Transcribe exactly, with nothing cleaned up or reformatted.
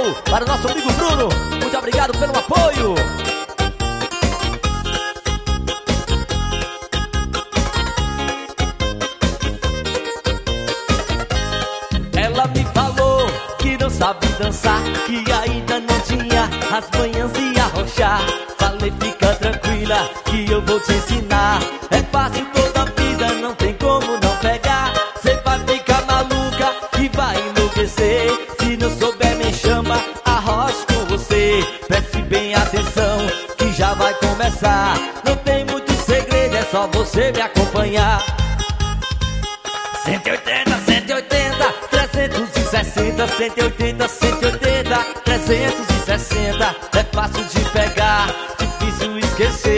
para o nosso amigo Bruno. Muito obrigado pelo apoio. Ela me falou que não sabe dançar, que ainda não tinha as manhãs de arrochar. Falei, fica tranquila que eu vou te ensinar. É fácil toda a vida, não tem como não pegar. Cê vai ficar maluca e vai enlouquecer. Se não souber me chama, arrocho com você. Preste bem atenção que já vai começar. Não tem muito segredo, é só você me acompanhar. Cento e oitenta, cento e oitenta, trezentos e sessenta, cento e oitenta, cento e oitenta, trezentos e sessenta. É fácil de pegar, difícil esquecer.